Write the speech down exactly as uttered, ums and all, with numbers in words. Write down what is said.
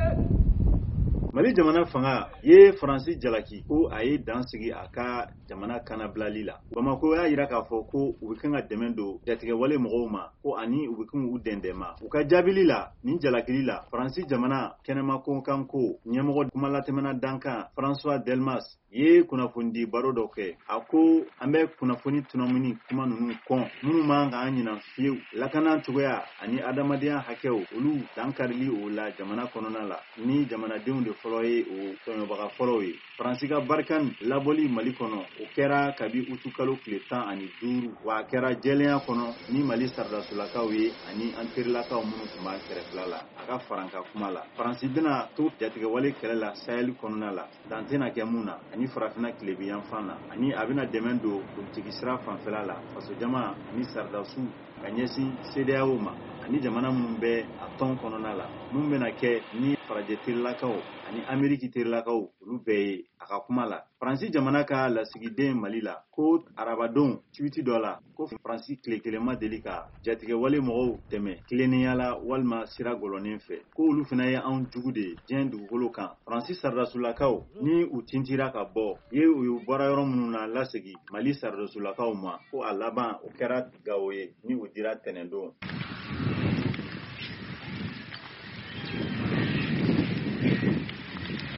Mali jamana fanga ye Faransi jalaki ko a ye dan sigi a ka jamana kanabilali la. Bamako y'a yira k'a fɔ ko u bɛ kan ka dɛmɛ don jatigɛwale mɔgɔw ma ko ani u bɛ kan u dɛndɛma. U ka jaabili la nin jalakili la Faransi jamana kɛnɛma konkan ko ɲɛmɔgɔ kumalatɛmɛna dankan François Delmas ye kunnafoni baro dɔ kɛ. A ko an bɛ kunnafoni tunamuni kuma ninnu kɔn minnu man kan ɲinan fiyewu lakana cogoya ani adamadenya hakɛw olu dankarili o la jamana kɔnɔna la ni jamanadenw de fɔlɔ ye o tɔɲɔbaga fɔlɔw ye. Faransi ka barikani labɔli Mali kɔnɔ o kɛra kabi utu kalo tile tan ani duuru wa a kɛra jɛlenya kɔnɔ ni Mali saridasolakaw ye ani an terilakaw minnu tun b'a kɛrɛfɛla la a ka faranka kuma la. Faransi bɛna to jatigɛwale kɛlɛ la Sahel kɔnɔna la dan tɛna kɛ mun na ani farafinna tilebin yanfan na ani a bɛna dɛmɛ don politiki sira fanfɛla la faso jama ani saridasiw ka ɲɛsin C D A O ma ani jamana minnu bɛ a tɔn kɔnɔna la mun bɛna kɛ ni farajɛ terilakaw ani Ameriki terilakaw olu bɛɛ ye a ka kuma la. Faransi jamana ka lasigiden Mali la ko arabadon tweet dɔ la ko Faransi tile kelen ma deli ka jatigɛwale mɔgɔw dɛmɛ tilennenya la walima sira gɔlɔnin fɛ ko olu fana ye anw jugu de ye diɲɛ dugukolo kan. Faransi saridasolakaw ni u tintira ka bɔ ye u y'u bɔra yɔrɔ minnu na lasegi Mali saridasolakaw ma ko a laban o kɛra Gao ye ni u dira tɛnɛndon.